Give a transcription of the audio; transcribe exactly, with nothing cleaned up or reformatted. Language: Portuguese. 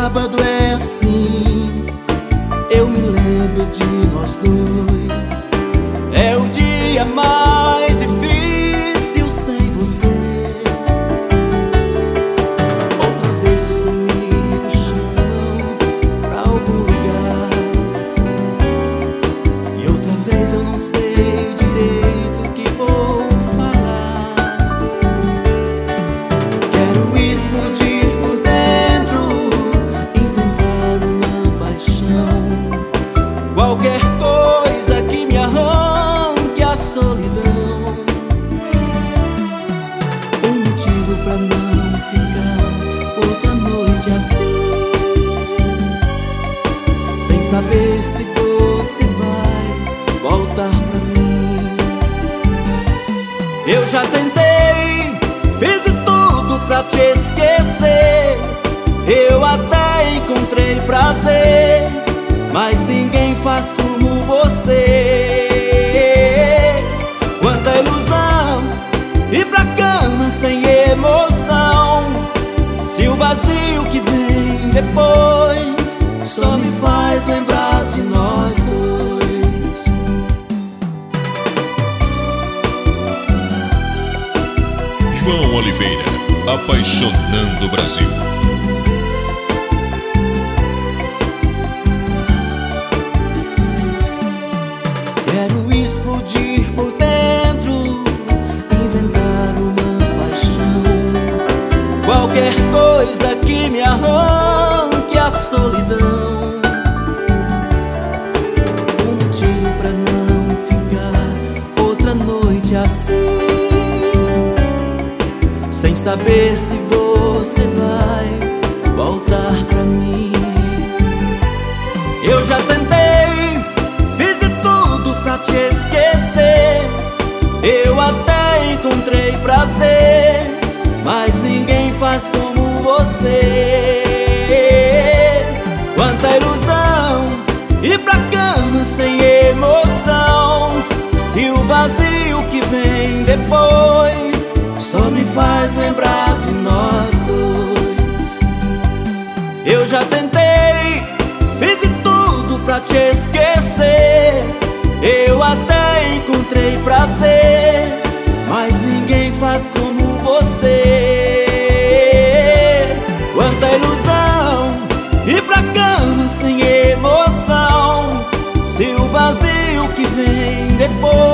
sábado é assim, eu me lembro de nós dois. É o dia mais difícil sem você. Outra vez os amigos chamam pra algum lugar, e outra vez eu não sei direito o que vou falar. Quero explodir por dentro, inventar uma paixão, qualquer coisa que me arranque a solidão. Um motivo pra não ficar outra noite assim, sem saber se você vai voltar pra mim. Eu já tentei, fiz de tudo pra te esquecer. Eu até encontrei prazer, mas ninguém faz como você. Quanta ilusão, ir pra cama sem emoção. Se o vazio que vem depois só me faz lembrar de nós dois. João Oliveira, apaixonando o Brasil. Quero explodir por dentro, inventar uma paixão, qualquer coisa que me arranque a solidão. Um motivo pra não ficar outra noite assim, sem saber se você vai voltar pra mim. Eu já tentei, fiz de tudo pra te esquecer. Eu até encontrei prazer, mas ninguém faz como você. Quanta ilusão, ir pra cama sem emoção. Se o vazio que vem depois só me faz lembrar de nós dois. Eu já tentei, fiz de tudo pra te esquecer. Eu até encontrei prazer, mas ninguém faz como você. Quanta ilusão, ir pra cama sem emoção. Se o vazio que vem depois